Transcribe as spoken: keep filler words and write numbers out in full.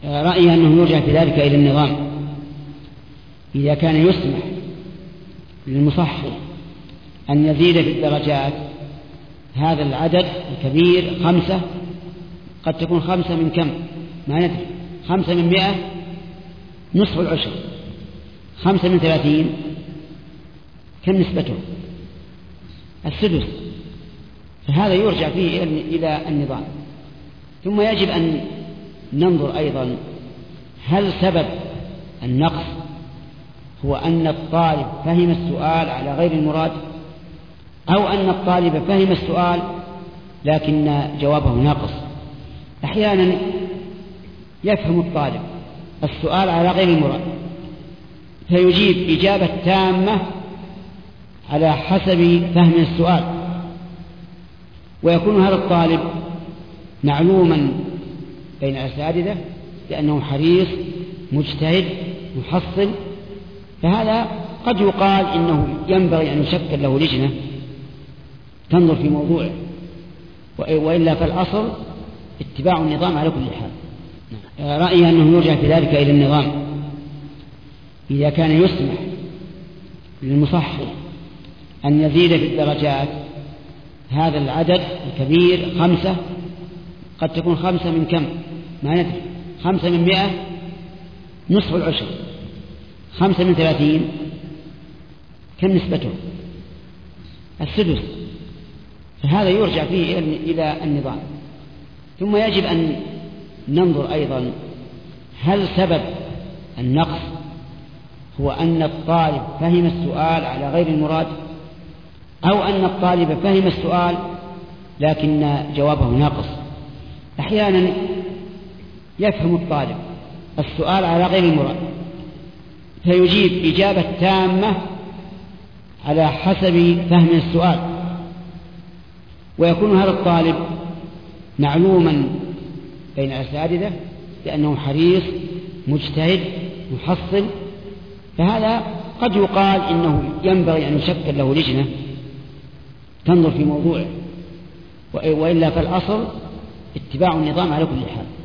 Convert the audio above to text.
رأيي أنه يرجع في ذلك إلى النظام. إذا كان يسمح للمصحح أن يزيد في الدرجات هذا العدد الكبير خمسة، قد تكون خمسة من كم ما ندري، خمسة من مئة نصف العشر، خمسة من ثلاثين كم نسبته؟ السدس. فهذا يرجع فيه إلى النظام. ثم يجب أن ننظر أيضا هل سبب النقص هو أن الطالب فهم السؤال على غير المراد، أو أن الطالب فهم السؤال لكن جوابه ناقص. أحيانا يفهم الطالب السؤال على غير المراد فيجيب إجابة تامة على حسب فهم السؤال، ويكون هذا الطالب معلوما بين الأساتذة لأنه حريص مجتهد محصل، فهذا قد يقال إنه ينبغي أن يشكل له لجنة تنظر في موضوعه، وإلا فالأصل اتباع النظام على كل حال. رأيي أنه يرجع في ذلك إلى النظام. إذا كان يسمح للمصحح أن يزيد في الدرجات هذا العدد الكبير خمسة، قد تكون خمسة من كم ما ندري، خمسة من مئة نصف العشر، خمسة من ثلاثين كم نسبته؟ السدس. فهذا يرجع فيه إلى النظام. ثم يجب أن ننظر أيضا هل سبب النقص هو أن الطالب فهم السؤال على غير المراد، أو أن الطالب فهم السؤال لكن جوابه ناقص. أحيانا يفهم الطالب السؤال على غير المراد فيجيب إجابة تامة على حسب فهم السؤال، ويكون هذا الطالب معلوما بين الأساتذة لأنه حريص مجتهد محصل، فهذا قد يقال إنه ينبغي أن يشكل له لجنة تنظر في موضوعه، وإلا فالأصل اتباع النظام على كل حال.